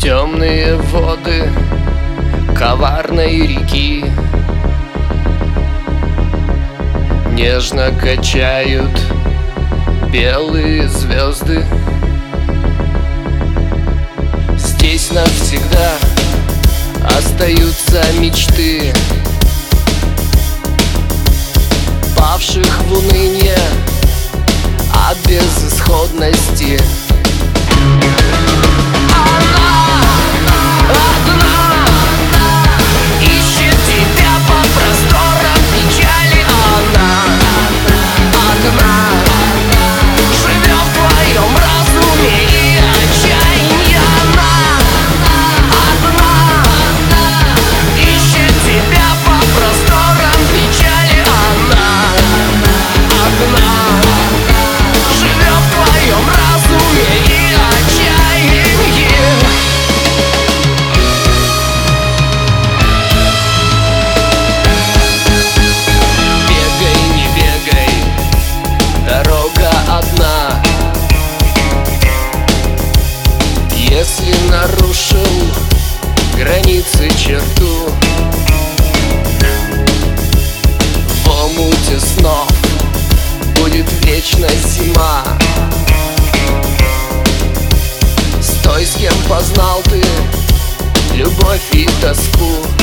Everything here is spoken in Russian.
Темные воды коварной реки нежно качают белые звезды. Здесь навсегда остаются мечты павших в уныние от безысходности. Если нарушил границы черту, в омуте снов будет вечная зима. Стой, с кем познал ты любовь и тоску.